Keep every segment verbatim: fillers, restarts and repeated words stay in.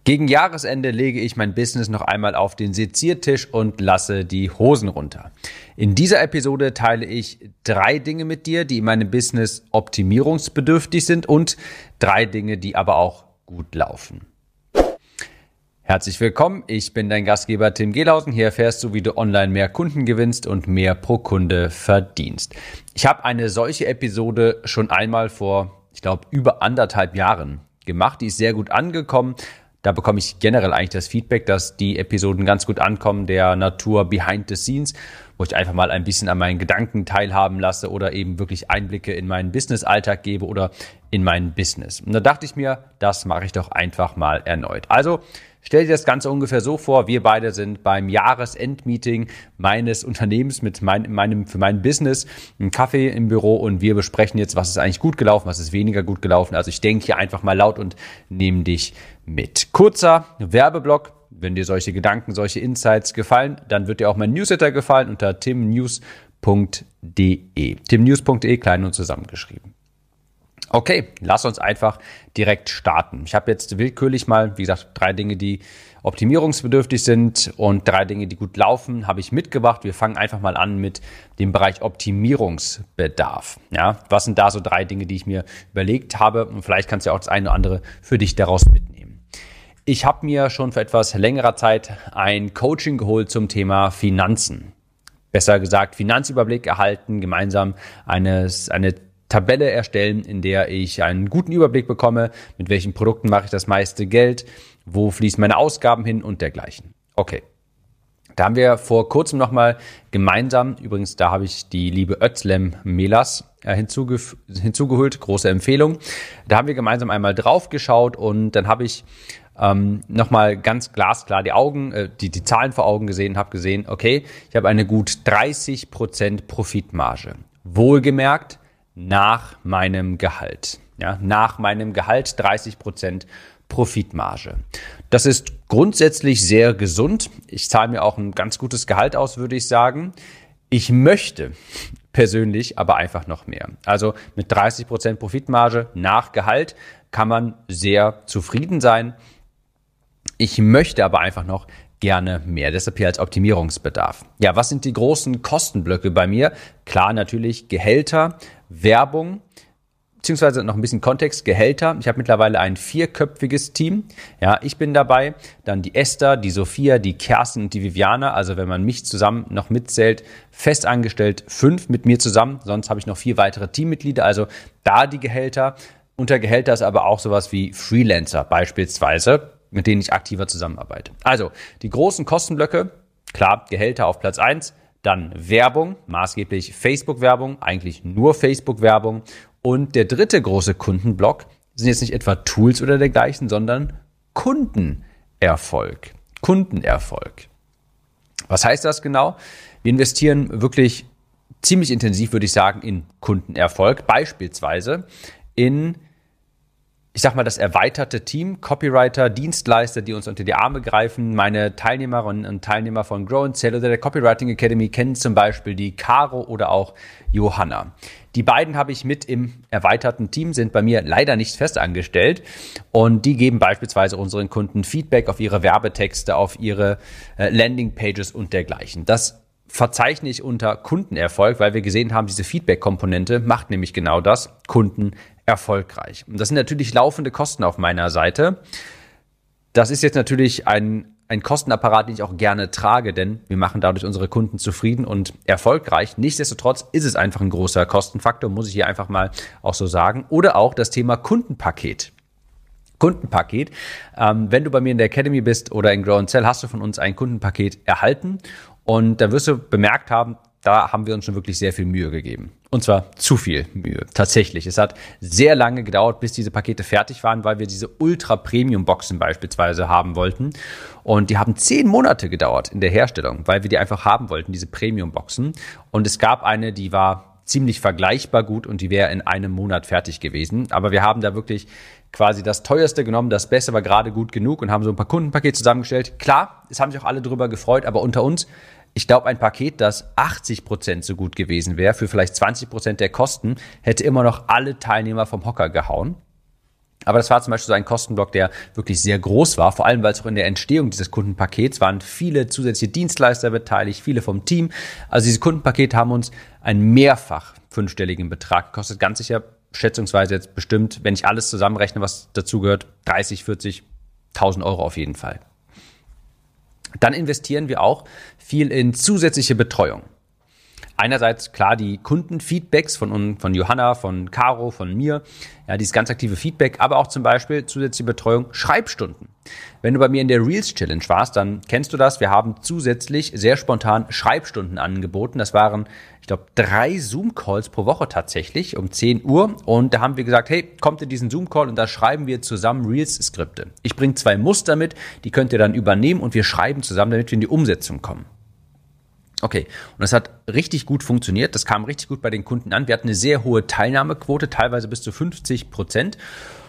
Gegen Jahresende lege ich mein Business noch einmal auf den Seziertisch und lasse die Hosen runter. In dieser Episode teile ich drei Dinge mit dir, die in meinem Business optimierungsbedürftig sind und drei Dinge, die aber auch gut laufen. Herzlich willkommen, ich bin dein Gastgeber Tim Gehlhausen. Hier erfährst du, wie du online mehr Kunden gewinnst und mehr pro Kunde verdienst. Ich habe eine solche Episode schon einmal vor, ich glaube, über anderthalb Jahren gemacht. Die ist sehr gut angekommen. Da bekomme ich generell eigentlich das Feedback, dass die Episoden ganz gut ankommen, der Natur behind the scenes, wo ich einfach mal ein bisschen an meinen Gedanken teilhaben lasse oder eben wirklich Einblicke in meinen Business-Alltag gebe oder in mein Business. Und da dachte ich mir, das mache ich doch einfach mal erneut. Also stell dir das Ganze ungefähr so vor, wir beide sind beim Jahresendmeeting meines Unternehmens mit mein, meinem, für mein Business, einen Kaffee im Büro und wir besprechen jetzt, was ist eigentlich gut gelaufen, was ist weniger gut gelaufen. Also ich denke hier einfach mal laut und nehme dich mit. Kurzer Werbeblock. Wenn dir solche Gedanken, solche Insights gefallen, dann wird dir auch mein Newsletter gefallen unter timnews punkt de. timnews punkt de, klein und zusammengeschrieben. Okay, lass uns einfach direkt starten. Ich habe jetzt willkürlich mal, wie gesagt, drei Dinge, die optimierungsbedürftig sind und drei Dinge, die gut laufen, habe ich mitgebracht. Wir fangen einfach mal an mit dem Bereich Optimierungsbedarf. Ja, was sind da so drei Dinge, die ich mir überlegt habe? Und vielleicht kannst du auch das eine oder andere für dich daraus mitnehmen. Ich habe mir schon vor etwas längerer Zeit ein Coaching geholt zum Thema Finanzen. Besser gesagt, Finanzüberblick erhalten, gemeinsam eine, eine Tabelle erstellen, in der ich einen guten Überblick bekomme, mit welchen Produkten mache ich das meiste Geld, wo fließen meine Ausgaben hin und dergleichen. Okay, da haben wir vor kurzem nochmal gemeinsam, übrigens da habe ich die liebe Özlem Melas hinzuge- hinzugeholt, große Empfehlung, da haben wir gemeinsam einmal drauf geschaut und dann habe ich ähm, nochmal ganz glasklar die Augen, äh, die, die Zahlen vor Augen gesehen, habe gesehen, okay, ich habe eine gut dreißig Prozent Profitmarge. Wohlgemerkt, nach meinem Gehalt. Ja, nach meinem Gehalt dreißig Prozent Profitmarge. Das ist grundsätzlich sehr gesund. Ich zahle mir auch ein ganz gutes Gehalt aus, würde ich sagen. Ich möchte persönlich aber einfach noch mehr. Also mit dreißig Prozent Profitmarge nach Gehalt kann man sehr zufrieden sein. Ich möchte aber einfach noch gerne mehr, deshalb hier als Optimierungsbedarf. Ja, was sind die großen Kostenblöcke bei mir? Klar, natürlich Gehälter, Werbung, beziehungsweise noch ein bisschen Kontext, Gehälter. Ich habe mittlerweile ein vierköpfiges Team. Ja, ich bin dabei, dann die Esther, die Sophia, die Kerstin und die Viviana. Also wenn man mich zusammen noch mitzählt, fest angestellt fünf mit mir zusammen. Sonst habe ich noch vier weitere Teammitglieder. Also da die Gehälter. Unter Gehälter ist aber auch sowas wie Freelancer beispielsweise, mit denen ich aktiver zusammenarbeite. Also die großen Kostenblöcke, klar, Gehälter auf Platz eins, dann Werbung, maßgeblich Facebook-Werbung, eigentlich nur Facebook-Werbung. Und der dritte große Kundenblock sind jetzt nicht etwa Tools oder dergleichen, sondern Kundenerfolg. Kundenerfolg. Was heißt das genau? Wir investieren wirklich ziemlich intensiv, würde ich sagen, in Kundenerfolg. Beispielsweise in, ich sag mal, das erweiterte Team, Copywriter, Dienstleister, die uns unter die Arme greifen. Meine Teilnehmerinnen und Teilnehmer von Grow and Sell oder der Copywriting Academy kennen zum Beispiel die Caro oder auch Johanna. Die beiden habe ich mit im erweiterten Team, sind bei mir leider nicht fest angestellt und die geben beispielsweise unseren Kunden Feedback auf ihre Werbetexte, auf ihre äh, Landingpages und dergleichen. Das verzeichne ich unter Kundenerfolg, weil wir gesehen haben, diese Feedback-Komponente macht nämlich genau das, Kunden erfolgreich. Und das sind natürlich laufende Kosten auf meiner Seite. Das ist jetzt natürlich ein, ein Kostenapparat, den ich auch gerne trage, denn wir machen dadurch unsere Kunden zufrieden und erfolgreich. Nichtsdestotrotz ist es einfach ein großer Kostenfaktor, muss ich hier einfach mal auch so sagen. Oder auch das Thema Kundenpaket. Kundenpaket. Ähm, wenn du bei mir in der Academy bist oder in Grow and Sell, hast du von uns ein Kundenpaket erhalten und da wirst du bemerkt haben, da haben wir uns schon wirklich sehr viel Mühe gegeben. Und zwar zu viel Mühe, tatsächlich. Es hat sehr lange gedauert, bis diese Pakete fertig waren, weil wir diese Ultra-Premium-Boxen beispielsweise haben wollten. Und die haben zehn Monate gedauert in der Herstellung, weil wir die einfach haben wollten, diese Premium-Boxen. Und es gab eine, die war ziemlich vergleichbar gut und die wäre in einem Monat fertig gewesen. Aber wir haben da wirklich quasi das Teuerste genommen, das Beste war gerade gut genug und haben so ein paar Kundenpakete zusammengestellt. Klar, es haben sich auch alle drüber gefreut, aber unter uns, ich glaube, ein Paket, das achtzig Prozent so gut gewesen wäre, für vielleicht zwanzig Prozent der Kosten, hätte immer noch alle Teilnehmer vom Hocker gehauen. Aber das war zum Beispiel so ein Kostenblock, der wirklich sehr groß war, vor allem weil es auch in der Entstehung dieses Kundenpakets waren viele zusätzliche Dienstleister beteiligt, viele vom Team. Also dieses Kundenpaket haben uns einen mehrfach fünfstelligen Betrag gekostet, ganz sicher schätzungsweise jetzt bestimmt, wenn ich alles zusammenrechne, was dazugehört, dreißig, vierzigtausend Euro auf jeden Fall. Dann investieren wir auch viel in zusätzliche Betreuung. Einerseits klar die Kundenfeedbacks von, von Johanna, von Caro, von mir, ja, dieses ganz aktive Feedback, aber auch zum Beispiel zusätzliche Betreuung, Schreibstunden. Wenn du bei mir in der Reels Challenge warst, dann kennst du das. Wir haben zusätzlich sehr spontan Schreibstunden angeboten. Das waren, ich glaube, drei Zoom-Calls pro Woche tatsächlich um zehn Uhr. Und da haben wir gesagt, hey, kommt in diesen Zoom-Call und da schreiben wir zusammen Reels-Skripte. Ich bringe zwei Muster mit, die könnt ihr dann übernehmen und wir schreiben zusammen, damit wir in die Umsetzung kommen. Okay, und das hat richtig gut funktioniert. Das kam richtig gut bei den Kunden an. Wir hatten eine sehr hohe Teilnahmequote, teilweise bis zu fünfzig Prozent.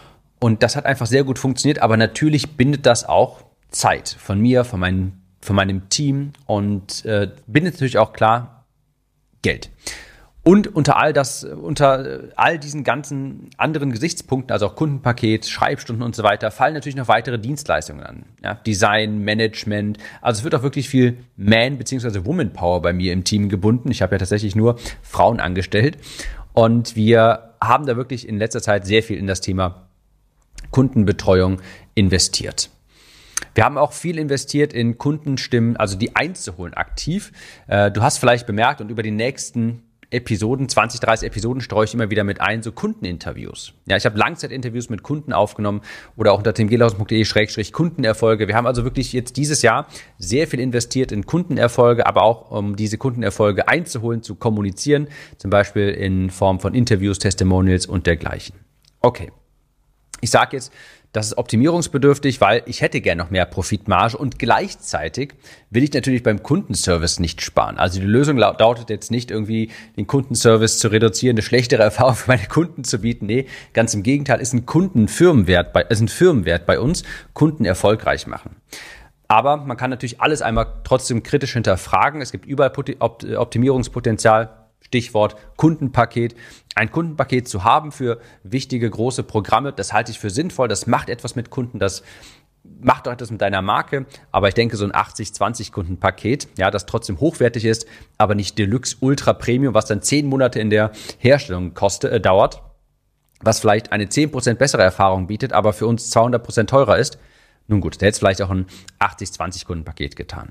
Und das hat einfach sehr gut funktioniert. Aber natürlich bindet das auch Zeit von mir, von, mein, von meinem Team und äh, bindet natürlich auch klar Geld. Und unter all das, unter all diesen ganzen anderen Gesichtspunkten, also auch Kundenpaket, Schreibstunden und so weiter, fallen natürlich noch weitere Dienstleistungen an. Ja, Design, Management. Also es wird auch wirklich viel Man- bzw. Woman-Power bei mir im Team gebunden. Ich habe ja tatsächlich nur Frauen angestellt. Und wir haben da wirklich in letzter Zeit sehr viel in das Thema Kundenbetreuung investiert. Wir haben auch viel investiert in Kundenstimmen, also die einzuholen aktiv. Du hast vielleicht bemerkt und über die nächsten Episoden, zwanzig, dreißig Episoden streue ich immer wieder mit ein, so Kundeninterviews. Ja, ich habe Langzeitinterviews mit Kunden aufgenommen oder auch unter timgelausen punkt de Schrägstrich Kundenerfolge. Wir haben also wirklich jetzt dieses Jahr sehr viel investiert in Kundenerfolge, aber auch um diese Kundenerfolge einzuholen, zu kommunizieren, zum Beispiel in Form von Interviews, Testimonials und dergleichen. Okay, ich sage jetzt, das ist optimierungsbedürftig, weil ich hätte gerne noch mehr Profitmarge und gleichzeitig will ich natürlich beim Kundenservice nicht sparen. Also die Lösung lautet jetzt nicht irgendwie, den Kundenservice zu reduzieren, eine schlechtere Erfahrung für meine Kunden zu bieten. Nee, ganz im Gegenteil, ist ein Kundenfirmenwert bei, ist ein Firmenwert bei uns, Kunden erfolgreich machen. Aber man kann natürlich alles einmal trotzdem kritisch hinterfragen. Es gibt überall Optimierungspotenzial. Stichwort Kundenpaket. Ein Kundenpaket zu haben für wichtige, große Programme, das halte ich für sinnvoll. Das macht etwas mit Kunden, das macht auch etwas mit deiner Marke. Aber ich denke, so ein achtzig zwanzig Kundenpaket, ja, das trotzdem hochwertig ist, aber nicht Deluxe Ultra Premium, was dann zehn Monate in der Herstellung kostet, äh, dauert, was vielleicht eine zehn Prozent bessere Erfahrung bietet, aber für uns zweihundert Prozent teurer ist. Nun gut, da hätte es vielleicht auch ein achtzig zwanzig Kundenpaket getan.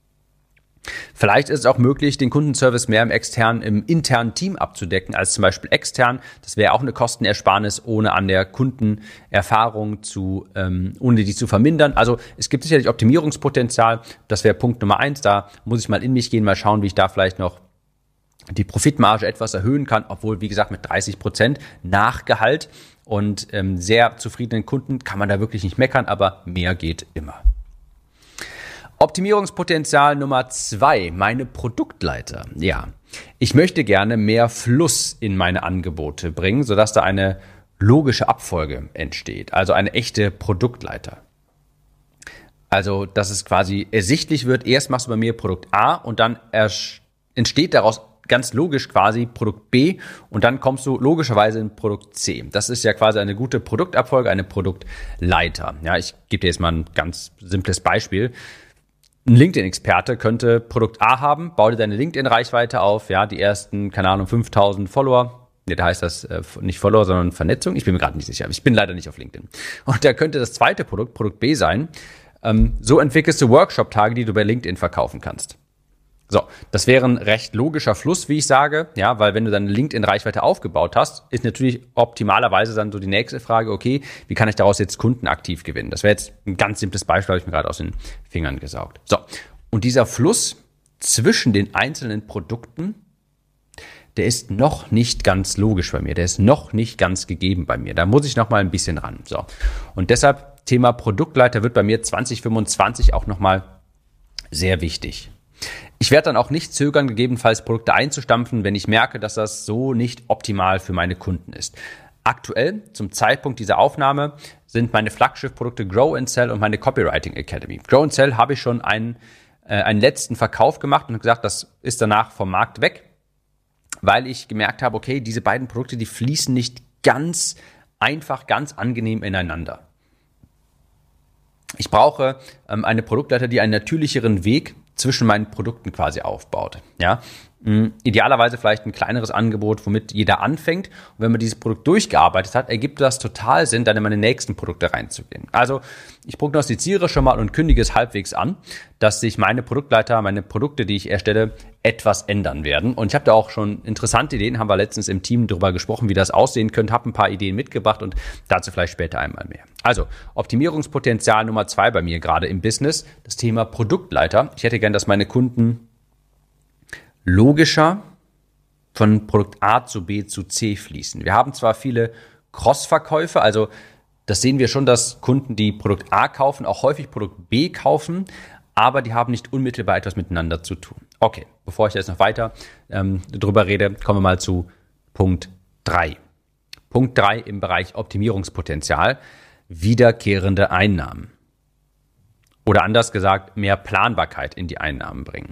Vielleicht ist es auch möglich, den Kundenservice mehr im externen, im internen Team abzudecken, als zum Beispiel extern. Das wäre auch eine Kostenersparnis, ohne an der Kundenerfahrung zu, ähm, ohne die zu vermindern. Also es gibt sicherlich Optimierungspotenzial. Das wäre Punkt Nummer eins. Da muss ich mal in mich gehen, mal schauen, wie ich da vielleicht noch die Profitmarge etwas erhöhen kann, obwohl, wie gesagt, mit dreißig Prozent Nachgehalt und ähm, sehr zufriedenen Kunden kann man da wirklich nicht meckern, aber mehr geht immer. Optimierungspotenzial Nummer zwei, meine Produktleiter. Ja, ich möchte gerne mehr Fluss in meine Angebote bringen, sodass da eine logische Abfolge entsteht, also eine echte Produktleiter. Also, dass es quasi ersichtlich wird, erst machst du bei mir Produkt A und dann entsteht daraus ganz logisch quasi Produkt B und dann kommst du logischerweise in Produkt C. Das ist ja quasi eine gute Produktabfolge, eine Produktleiter. Ja, ich gebe dir jetzt mal ein ganz simples Beispiel. Ein LinkedIn-Experte könnte Produkt A haben, bau dir deine LinkedIn-Reichweite auf, ja, die ersten, keine Ahnung, fünftausend Follower. Nee, da heißt das äh, nicht Follower, sondern Vernetzung. Ich bin mir gerade nicht sicher. Ich bin leider nicht auf LinkedIn. Und da könnte das zweite Produkt, Produkt B sein. Ähm, so entwickelst du Workshop-Tage, die du bei LinkedIn verkaufen kannst. So, das wäre ein recht logischer Fluss, wie ich sage, ja, weil wenn du dann eine LinkedIn-Reichweite aufgebaut hast, ist natürlich optimalerweise dann so die nächste Frage, okay, wie kann ich daraus jetzt Kunden aktiv gewinnen? Das wäre jetzt ein ganz simples Beispiel, habe ich mir gerade aus den Fingern gesaugt. So, und dieser Fluss zwischen den einzelnen Produkten, der ist noch nicht ganz logisch bei mir, der ist noch nicht ganz gegeben bei mir. Da muss ich noch mal ein bisschen ran. So, und deshalb Thema Produktleiter wird bei mir zwanzig fünfundzwanzig auch noch mal sehr wichtig. Ich werde dann auch nicht zögern, gegebenenfalls Produkte einzustampfen, wenn ich merke, dass das so nicht optimal für meine Kunden ist. Aktuell, zum Zeitpunkt dieser Aufnahme, sind meine Flaggschiff-Produkte Grow and Sell und meine Copywriting Academy. Grow and Sell habe ich schon einen, äh, einen letzten Verkauf gemacht und gesagt, das ist danach vom Markt weg, weil ich gemerkt habe, okay, diese beiden Produkte, die fließen nicht ganz einfach ganz angenehm ineinander. Ich brauche ähm, eine Produktleiter, die einen natürlicheren Weg zwischen meinen Produkten quasi aufbaut. Ja, ähm, idealerweise vielleicht ein kleineres Angebot, womit jeder anfängt. Und wenn man dieses Produkt durchgearbeitet hat, ergibt das total Sinn, dann in meine nächsten Produkte reinzugehen. Also ich prognostiziere schon mal und kündige es halbwegs an, dass sich meine Produktleiter, meine Produkte, die ich erstelle, etwas ändern werden. Und ich habe da auch schon interessante Ideen, haben wir letztens im Team darüber gesprochen, wie das aussehen könnte, habe ein paar Ideen mitgebracht und dazu vielleicht später einmal mehr. Also Optimierungspotenzial Nummer zwei bei mir gerade im Business, das Thema Produktleiter. Ich hätte gern, dass meine Kunden logischer von Produkt A zu B zu C fließen. Wir haben zwar viele Cross-Verkäufe, also das sehen wir schon, dass Kunden, die Produkt A kaufen, auch häufig Produkt B kaufen, aber die haben nicht unmittelbar etwas miteinander zu tun. Okay, bevor ich jetzt noch weiter ähm, drüber rede, kommen wir mal zu Punkt drei. Punkt drei im Bereich Optimierungspotenzial, wiederkehrende Einnahmen. Oder anders gesagt, mehr Planbarkeit in die Einnahmen bringen.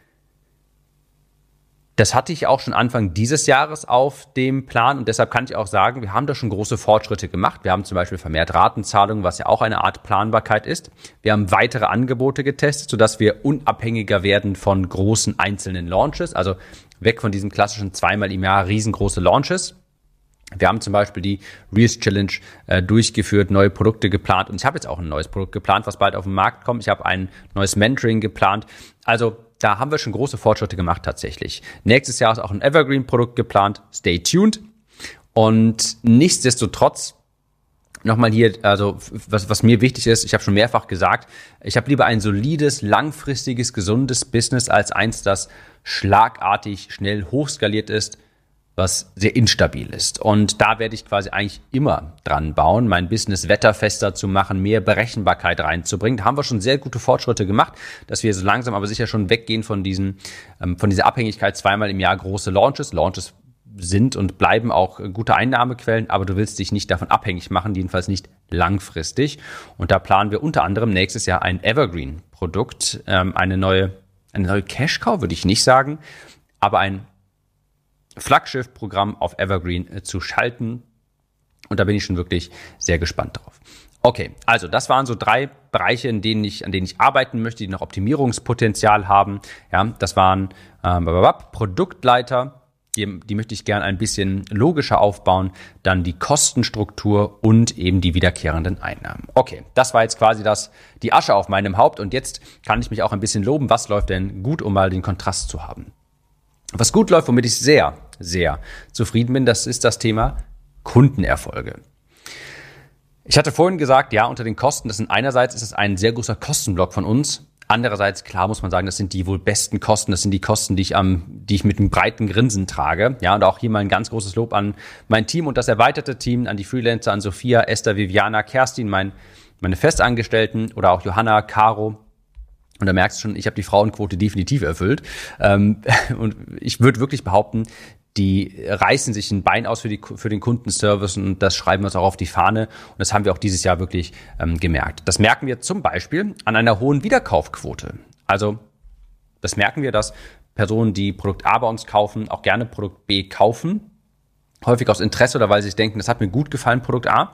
Das hatte ich auch schon Anfang dieses Jahres auf dem Plan und deshalb kann ich auch sagen, wir haben da schon große Fortschritte gemacht. Wir haben zum Beispiel vermehrt Ratenzahlungen, was ja auch eine Art Planbarkeit ist. Wir haben weitere Angebote getestet, sodass wir unabhängiger werden von großen einzelnen Launches, also weg von diesem klassischen zweimal im Jahr riesengroße Launches. Wir haben zum Beispiel die Reels Challenge äh, durchgeführt, neue Produkte geplant und ich habe jetzt auch ein neues Produkt geplant, was bald auf den Markt kommt. Ich habe ein neues Mentoring geplant. Also da haben wir schon große Fortschritte gemacht tatsächlich. Nächstes Jahr ist auch ein Evergreen-Produkt geplant. Stay tuned. Und nichtsdestotrotz nochmal hier, also was, was mir wichtig ist, ich habe schon mehrfach gesagt, ich habe lieber ein solides, langfristiges, gesundes Business als eins, das schlagartig schnell hochskaliert ist, was sehr instabil ist. Und da werde ich quasi eigentlich immer dran bauen, mein Business wetterfester zu machen, mehr Berechenbarkeit reinzubringen. Da haben wir schon sehr gute Fortschritte gemacht, dass wir so langsam aber sicher schon weggehen von diesen, von dieser Abhängigkeit zweimal im Jahr große Launches. Launches sind und bleiben auch gute Einnahmequellen, aber du willst dich nicht davon abhängig machen, jedenfalls nicht langfristig. Und da planen wir unter anderem nächstes Jahr ein Evergreen-Produkt, eine neue, eine neue Cash-Cow würde ich nicht sagen, aber ein Flaggschiff-Programm auf Evergreen äh, zu schalten. Und da bin ich schon wirklich sehr gespannt drauf. Okay, also das waren so drei Bereiche, in denen ich, an denen ich arbeiten möchte, die noch Optimierungspotenzial haben. Ja, das waren ähm, Produktleiter, die, die möchte ich gerne ein bisschen logischer aufbauen. Dann die Kostenstruktur und eben die wiederkehrenden Einnahmen. Okay, das war jetzt quasi das, die Asche auf meinem Haupt. Und jetzt kann ich mich auch ein bisschen loben. Was läuft denn gut, um mal den Kontrast zu haben? Was gut läuft, womit ich sehr, sehr zufrieden bin, das ist das Thema Kundenerfolge. Ich hatte vorhin gesagt, ja, unter den Kosten, das sind einerseits ist es ein sehr großer Kostenblock von uns. Andererseits, klar muss man sagen, das sind die wohl besten Kosten, das sind die Kosten, die ich am, die ich mit einem breiten Grinsen trage. Ja, und auch hier mal ein ganz großes Lob an mein Team und das erweiterte Team, an die Freelancer, an Sophia, Esther, Viviana, Kerstin, mein, meine Festangestellten oder auch Johanna, Caro. Und da merkst du schon, ich habe die Frauenquote definitiv erfüllt. Ähm, und ich würde wirklich behaupten, die reißen sich ein Bein aus für, die, für den Kundenservice und das schreiben wir uns auch auf die Fahne. Und das haben wir auch dieses Jahr wirklich ähm, gemerkt. Das merken wir zum Beispiel an einer hohen Wiederkaufquote. Also das merken wir, dass Personen, die Produkt A bei uns kaufen, auch gerne Produkt B kaufen. Häufig aus Interesse oder weil sie sich denken, das hat mir gut gefallen, Produkt A.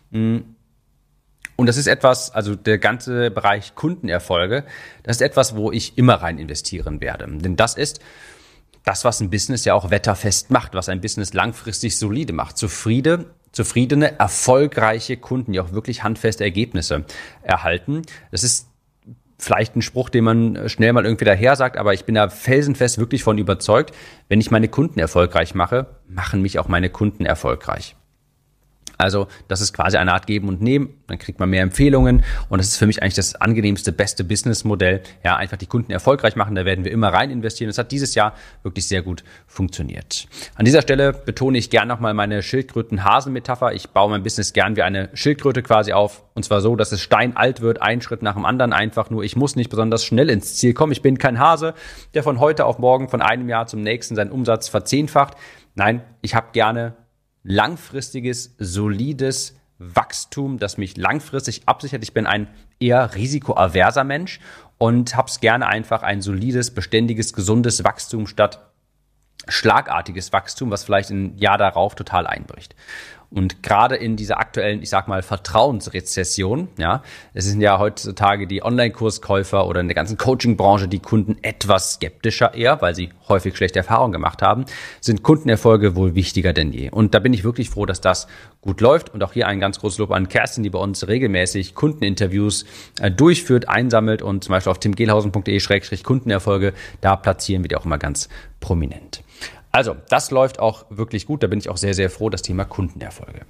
Und das ist etwas, also der ganze Bereich Kundenerfolge, das ist etwas, wo ich immer rein investieren werde. Denn das ist das, was ein Business ja auch wetterfest macht, was ein Business langfristig solide macht. Zufriedene, zufriedene, erfolgreiche Kunden, die auch wirklich handfeste Ergebnisse erhalten. Das ist vielleicht ein Spruch, den man schnell mal irgendwie daher sagt, aber ich bin da felsenfest wirklich von überzeugt, wenn ich meine Kunden erfolgreich mache, machen mich auch meine Kunden erfolgreich. Also das ist quasi eine Art Geben und Nehmen, dann kriegt man mehr Empfehlungen und das ist für mich eigentlich das angenehmste, beste Businessmodell. Ja, einfach die Kunden erfolgreich machen, da werden wir immer rein investieren. Das hat dieses Jahr wirklich sehr gut funktioniert. An dieser Stelle betone ich gern nochmal meine Schildkröten-Hasen-Metapher. Ich baue mein Business gern wie eine Schildkröte quasi auf und zwar so, dass es steinalt wird, ein Schritt nach dem anderen einfach nur. Ich muss nicht besonders schnell ins Ziel kommen. Ich bin kein Hase, der von heute auf morgen, von einem Jahr zum nächsten seinen Umsatz verzehnfacht. Nein, ich habe gerne langfristiges, solides Wachstum, das mich langfristig absichert. Ich bin ein eher risikoaverser Mensch und habe es gerne einfach ein solides, beständiges, gesundes Wachstum statt schlagartiges Wachstum, was vielleicht im Jahr darauf total einbricht. Und gerade in dieser aktuellen, ich sag mal, Vertrauensrezession, ja, es sind ja heutzutage die Online-Kurskäufer oder in der ganzen Coaching-Branche die Kunden etwas skeptischer eher, weil sie häufig schlechte Erfahrungen gemacht haben, sind Kundenerfolge wohl wichtiger denn je. Und da bin ich wirklich froh, dass das gut läuft. Und auch hier ein ganz großes Lob an Kerstin, die bei uns regelmäßig Kundeninterviews äh, durchführt, einsammelt und zum Beispiel auf timgehlhausen punkt de schrägstrich Kundenerfolge, da platzieren wir die auch immer ganz prominent. Also, das läuft auch wirklich gut. Da bin ich auch sehr, sehr froh, das Thema Kundenerfolge.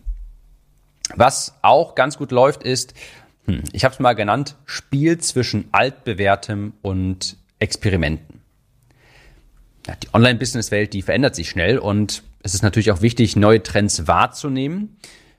Was auch ganz gut läuft, ist, hm, ich habe es mal genannt, Spiel zwischen altbewährtem und Experimenten. Ja, die Online-Business-Welt, die verändert sich schnell und es ist natürlich auch wichtig, neue Trends wahrzunehmen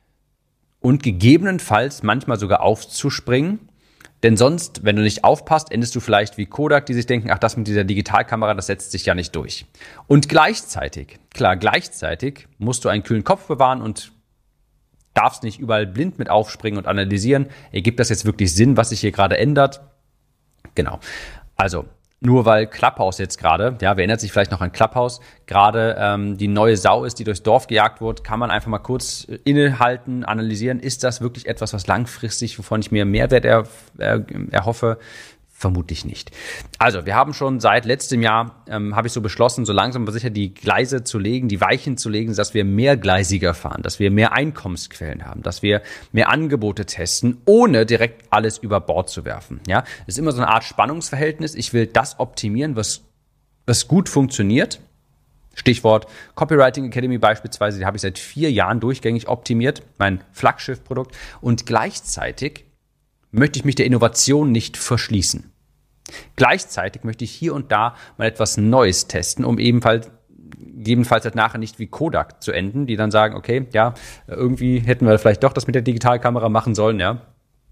und gegebenenfalls manchmal sogar aufzuspringen. Denn sonst, wenn du nicht aufpasst, endest du vielleicht wie Kodak, die sich denken, ach, das mit dieser Digitalkamera, das setzt sich ja nicht durch. Und gleichzeitig, klar, gleichzeitig musst du einen kühlen Kopf bewahren und darfst nicht überall blind mit aufspringen und analysieren. Ergibt das jetzt wirklich Sinn, was sich hier gerade ändert? Genau. Also, nur weil Clubhouse jetzt gerade, ja, wer erinnert sich vielleicht noch an Clubhouse, gerade ähm, die neue Sau ist, die durchs Dorf gejagt wird, kann man einfach mal kurz innehalten, analysieren, ist das wirklich etwas, was langfristig, wovon ich mir Mehrwert er, er, erhoffe? Vermutlich nicht. Also, wir haben schon seit letztem Jahr, ähm, habe ich so beschlossen, so langsam aber sicher die Gleise zu legen, die Weichen zu legen, dass wir mehrgleisiger fahren, dass wir mehr Einkommensquellen haben, dass wir mehr Angebote testen, ohne direkt alles über Bord zu werfen. Ja, es ist immer so eine Art Spannungsverhältnis. Ich will das optimieren, was, was gut funktioniert. Stichwort Copywriting Academy beispielsweise, die habe ich seit vier Jahren durchgängig optimiert, mein Flaggschiff-Produkt. Und gleichzeitig möchte ich mich der Innovation nicht verschließen. Gleichzeitig möchte ich hier und da mal etwas Neues testen, um ebenfalls, gegebenenfalls halt nachher nicht wie Kodak zu enden, die dann sagen, okay, ja, irgendwie hätten wir vielleicht doch das mit der Digitalkamera machen sollen, ja.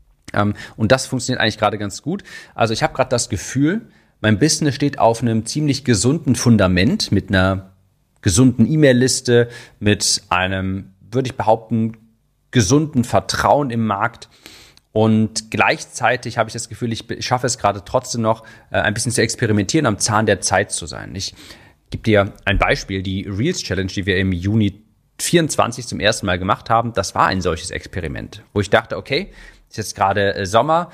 Und das funktioniert eigentlich gerade ganz gut. Also ich habe gerade das Gefühl, mein Business steht auf einem ziemlich gesunden Fundament mit einer gesunden E-Mail-Liste, mit einem, würde ich behaupten, gesunden Vertrauen im Markt. Und gleichzeitig habe ich das Gefühl, ich schaffe es gerade trotzdem noch, äh, ein bisschen zu experimentieren, am Zahn der Zeit zu sein. Ich gebe dir ein Beispiel. Die Reels Challenge, die wir im Juni vierundzwanzig zum ersten Mal gemacht haben, das war ein solches Experiment, wo ich dachte, okay, ist jetzt gerade äh, Sommer,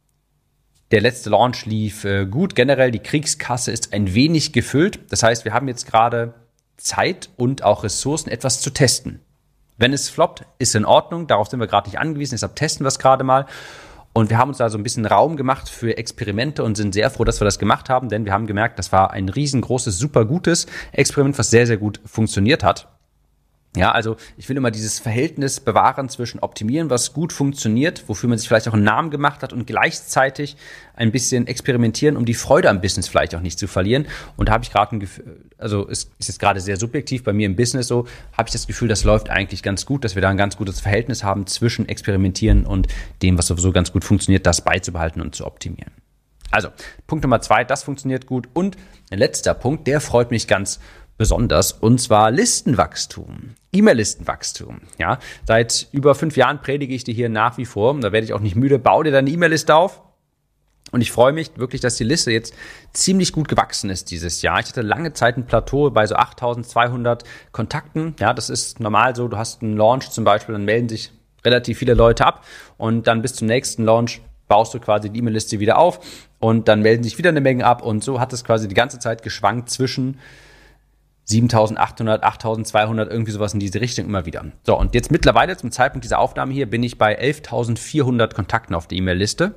der letzte Launch lief äh, gut. Generell, die Kriegskasse ist ein wenig gefüllt. Das heißt, wir haben jetzt gerade Zeit und auch Ressourcen, etwas zu testen. Wenn es floppt, ist in Ordnung. Darauf sind wir gerade nicht angewiesen. Deshalb testen wir es gerade mal. Und wir haben uns da so ein bisschen Raum gemacht für Experimente und sind sehr froh, dass wir das gemacht haben. Denn wir haben gemerkt, das war ein riesengroßes, super gutes Experiment, was sehr, sehr gut funktioniert hat. Ja, also ich will immer dieses Verhältnis bewahren zwischen optimieren, was gut funktioniert, wofür man sich vielleicht auch einen Namen gemacht hat und gleichzeitig ein bisschen experimentieren, um die Freude am Business vielleicht auch nicht zu verlieren. Und da habe ich gerade ein Gefühl, also es ist jetzt gerade sehr subjektiv bei mir im Business so, habe ich das Gefühl, das läuft eigentlich ganz gut, dass wir da ein ganz gutes Verhältnis haben zwischen Experimentieren und dem, was sowieso ganz gut funktioniert, das beizubehalten und zu optimieren. Also, Punkt Nummer zwei, das funktioniert gut. Und ein letzter Punkt, der freut mich ganz besonders, und zwar Listenwachstum, E-Mail-Listenwachstum. Ja, seit über fünf Jahren predige ich dir hier nach wie vor, und da werde ich auch nicht müde, bau dir deine E-Mail-Liste auf. Und ich freue mich wirklich, dass die Liste jetzt ziemlich gut gewachsen ist dieses Jahr. Ich hatte lange Zeit ein Plateau bei so achttausendzweihundert Kontakten. Ja, das ist normal so. Du hast einen Launch zum Beispiel, dann melden sich relativ viele Leute ab und dann bis zum nächsten Launch baust du quasi die E-Mail-Liste wieder auf und dann melden sich wieder eine Menge ab, und so hat es quasi die ganze Zeit geschwankt zwischen siebentausendachthundert, achttausendzweihundert, irgendwie sowas in diese Richtung immer wieder. So, und jetzt mittlerweile zum Zeitpunkt dieser Aufnahme hier bin ich bei elftausendvierhundert Kontakten auf der E-Mail-Liste.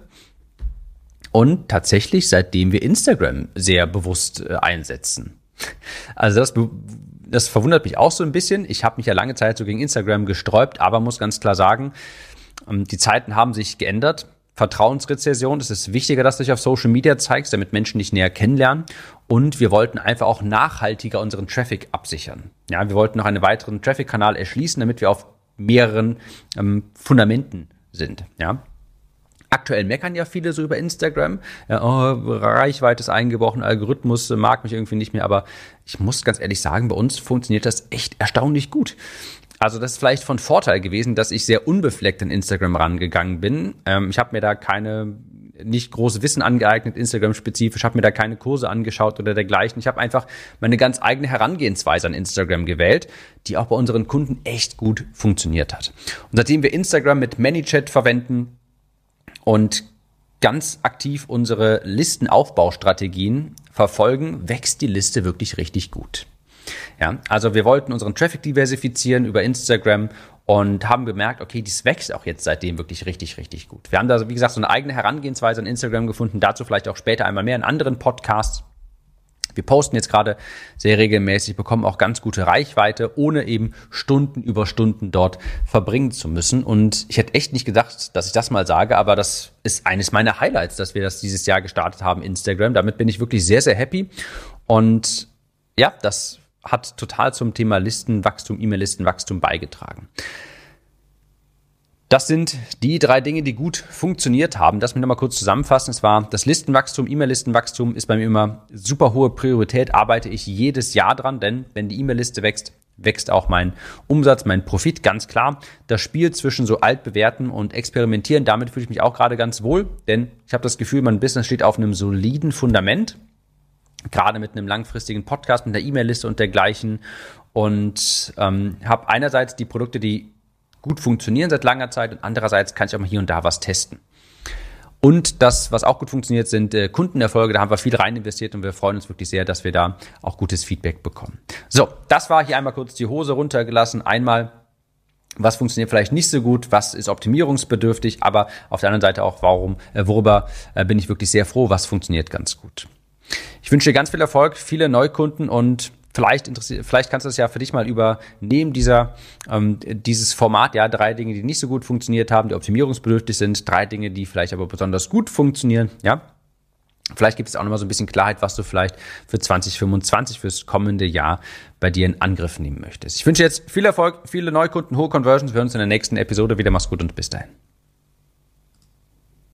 Und tatsächlich, seitdem wir Instagram sehr bewusst äh, einsetzen. Also das, das verwundert mich auch so ein bisschen. Ich habe mich ja lange Zeit so gegen Instagram gesträubt, aber muss ganz klar sagen, ähm, die Zeiten haben sich geändert. Vertrauensrezession, es ist wichtiger, dass du dich auf Social Media zeigst, damit Menschen dich näher kennenlernen. Und wir wollten einfach auch nachhaltiger unseren Traffic absichern. Ja, wir wollten noch einen weiteren Traffic-Kanal erschließen, damit wir auf mehreren ähm, Fundamenten sind. Ja. Aktuell meckern ja viele so über Instagram. Ja, oh, Reichweite ist eingebrochen, Algorithmus mag mich irgendwie nicht mehr. Aber ich muss ganz ehrlich sagen, bei uns funktioniert das echt erstaunlich gut. Also das ist vielleicht von Vorteil gewesen, dass ich sehr unbefleckt an Instagram rangegangen bin. Ähm, ich habe mir da keine nicht großes Wissen angeeignet, Instagram-spezifisch, habe mir da keine Kurse angeschaut oder dergleichen. Ich habe einfach meine ganz eigene Herangehensweise an Instagram gewählt, die auch bei unseren Kunden echt gut funktioniert hat. Und seitdem wir Instagram mit ManyChat verwenden und ganz aktiv unsere Listenaufbaustrategien verfolgen, wächst die Liste wirklich richtig gut. Ja, also wir wollten unseren Traffic diversifizieren über Instagram und haben gemerkt, okay, dies wächst auch jetzt seitdem wirklich richtig, richtig gut. Wir haben da, wie gesagt, so eine eigene Herangehensweise an Instagram gefunden, dazu vielleicht auch später einmal mehr in anderen Podcasts. Wir posten jetzt gerade sehr regelmäßig, bekommen auch ganz gute Reichweite, ohne eben Stunden über Stunden dort verbringen zu müssen. Und ich hätte echt nicht gedacht, dass ich das mal sage, aber das ist eines meiner Highlights, dass wir das dieses Jahr gestartet haben, Instagram. Damit bin ich wirklich sehr, sehr happy. Und ja, das hat total zum Thema Listenwachstum, E-Mail-Listenwachstum beigetragen. Das sind die drei Dinge, die gut funktioniert haben. Das mir nochmal kurz zusammenfassen. Es war das Listenwachstum, E-Mail-Listenwachstum ist bei mir immer super hohe Priorität, arbeite ich jedes Jahr dran, denn wenn die E-Mail-Liste wächst, wächst auch mein Umsatz, mein Profit, ganz klar. Das Spiel zwischen so altbewährten und experimentieren, damit fühle ich mich auch gerade ganz wohl, denn ich habe das Gefühl, mein Business steht auf einem soliden Fundament, gerade mit einem langfristigen Podcast, mit der E-Mail-Liste und dergleichen und ähm, habe einerseits die Produkte, die gut funktionieren seit langer Zeit und andererseits kann ich auch mal hier und da was testen. Und das, was auch gut funktioniert, sind äh, Kundenerfolge. Da haben wir viel rein investiert und wir freuen uns wirklich sehr, dass wir da auch gutes Feedback bekommen. So, das war hier einmal kurz die Hose runtergelassen. Einmal, was funktioniert vielleicht nicht so gut, was ist optimierungsbedürftig, aber auf der anderen Seite auch, warum, äh, worüber äh, bin ich wirklich sehr froh, was funktioniert ganz gut. Ich wünsche dir ganz viel Erfolg, viele Neukunden und Vielleicht interessiert, vielleicht kannst du das ja für dich mal übernehmen, dieser, ähm, dieses Format, ja, drei Dinge, die nicht so gut funktioniert haben, die optimierungsbedürftig sind, drei Dinge, die vielleicht aber besonders gut funktionieren, ja. Vielleicht gibt es auch nochmal so ein bisschen Klarheit, was du vielleicht für zwanzig fünfundzwanzig, fürs kommende Jahr bei dir in Angriff nehmen möchtest. Ich wünsche jetzt viel Erfolg, viele Neukunden, hohe Conversions. Wir hören uns in der nächsten Episode wieder. Mach's gut und bis dahin.